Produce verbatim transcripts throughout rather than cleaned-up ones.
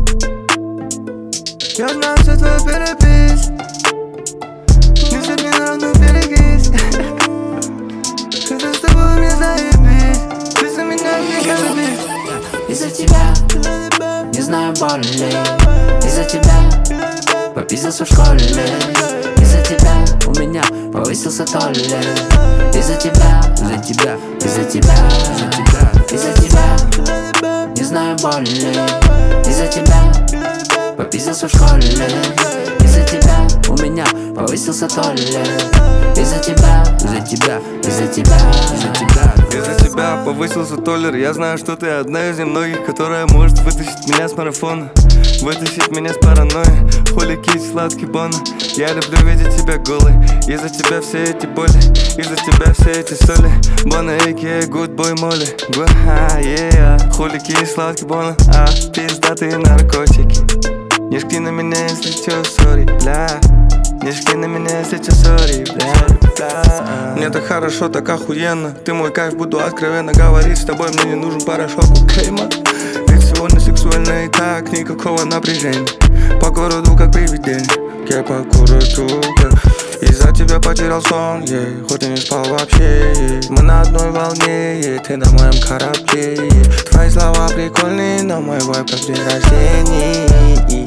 Я знаю все твой перепись. Не сыпь мне на равную берегись. Когда с тобой мне заебись. Ты за меня не любишь. Из-за тебя не знаю боли. Из-за тебя попиздился в школе. Из-за тебя у меня повысился толлер. Из-за тебя, из-за тебя, из-за тебя, из-за тебя, из-за тебя не знаю боли. Из-за тебя попиздился в школе. Из-за тебя у меня повысился толлер. Из-за тебя, из-за тебя, из-за тебя, из-за тебя. Из-за тебя повысился толлер. Я знаю, что ты одна из немногих, которая может вытащить меня с марафона, вытащить меня с паранойи. Хули кись, сладкий бон. Я люблю видеть тебя голой. Из-за тебя все эти боли, из-за тебя все эти соли. Бона, а.к.а. good boy Молли. yeah. Хули кись, сладкий бон. А, пиздатые наркотики. Не жги на меня, если чё, сори, бля. Не жги на меня, если чё, сори, бля, бля. Мне так хорошо, так охуенно. Ты мой кайф, буду откровенно говорить с тобой. Мне не нужен порошок, окей, ман. Ведь сегодня сексуально и так, никакого напряжения. По городу как привидение, я по городу, yeah. Из-за тебя потерял сон, yeah. Хоть и не спал вообще, yeah. Мы на одной волне, yeah. Ты на моем корабле, yeah. Твои слова прикольные, но мой вайб как день рождения.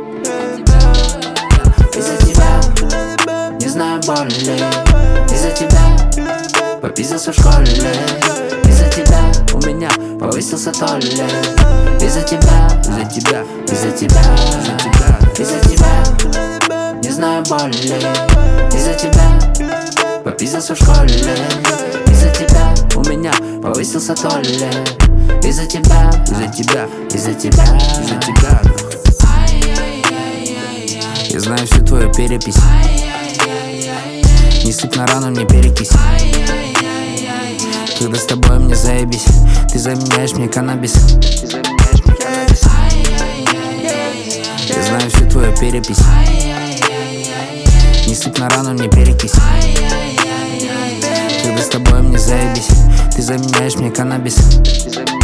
Из-за тебя не знаю боли. Из-за тебя попиздился в школе. Из-за тебя у меня повысился толлер. Из-за тебя, из-за тебя, из-за тебя, из-за тебя, из-за тебя не знаю боли. Из-за тебя попиздился в школе. Из-за тебя у меня повысился толлер. Из-за тебя, из-за тебя, из-за тебя, из-за тебя. Я знаю всю твою перепись. Не сыпь на рану, мне перекись. Когда с тобой мне заебись, ты заменяешь мне каннабис. Я знаю всю твою перепись. Не сыпь на рану, мне перекись. Когда с тобой мне заебись, ты заменяешь мне каннабис.